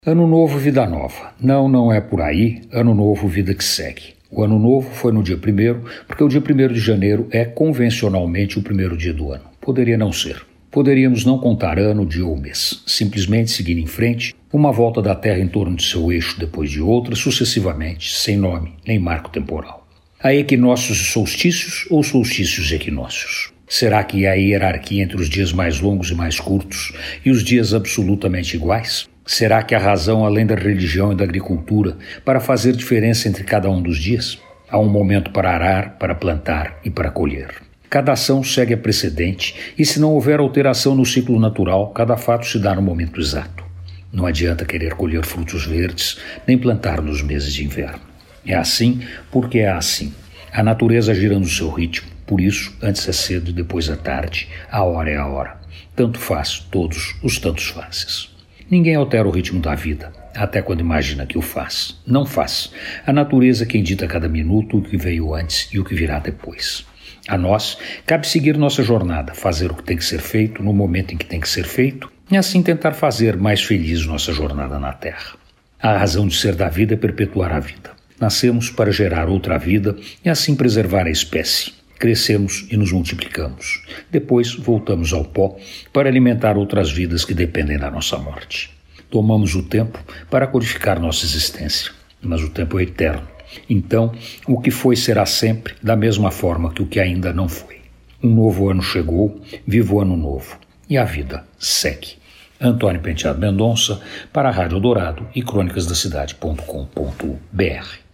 Ano novo, vida nova. Não é por aí. Ano novo, vida que segue. O ano novo foi no dia 1º, porque o dia 1º de janeiro é convencionalmente o primeiro dia do ano. Poderia não ser. Poderíamos não contar ano, dia ou mês. Simplesmente seguir em frente, uma volta da Terra em torno de seu eixo depois de outra, sucessivamente, sem nome nem marco temporal. Há equinócios e solstícios ou solstícios e equinócios? Será que há hierarquia entre os dias mais longos e mais curtos e os dias absolutamente iguais? Será que há razão além da religião e da agricultura para fazer diferença entre cada um dos dias? Há um momento para arar, para plantar e para colher. Cada ação segue a precedente e se não houver alteração no ciclo natural, cada fato se dá no momento exato. Não adianta querer colher frutos verdes nem plantar nos meses de inverno. É assim porque é assim. A natureza gira no seu ritmo, por isso, antes é cedo e depois é tarde, a hora é a hora. Tanto faz todos os tantos fazes. Ninguém altera o ritmo da vida, até quando imagina que o faz. Não faz. A natureza é quem dita a cada minuto o que veio antes e o que virá depois. A nós, cabe seguir nossa jornada, fazer o que tem que ser feito no momento em que tem que ser feito e assim tentar fazer mais feliz nossa jornada na Terra. A razão de ser da vida é perpetuar a vida. Nascemos para gerar outra vida e assim preservar a espécie. Crescemos e nos multiplicamos. Depois voltamos ao pó para alimentar outras vidas que dependem da nossa morte. Tomamos o tempo para codificar nossa existência, mas o tempo é eterno. Então, o que foi será sempre da mesma forma que o que ainda não foi. Um novo ano chegou, viva o ano novo. E a vida segue. Antônio Penteado Mendonça, para a Rádio Dourado e crônicasdacidade.com.br.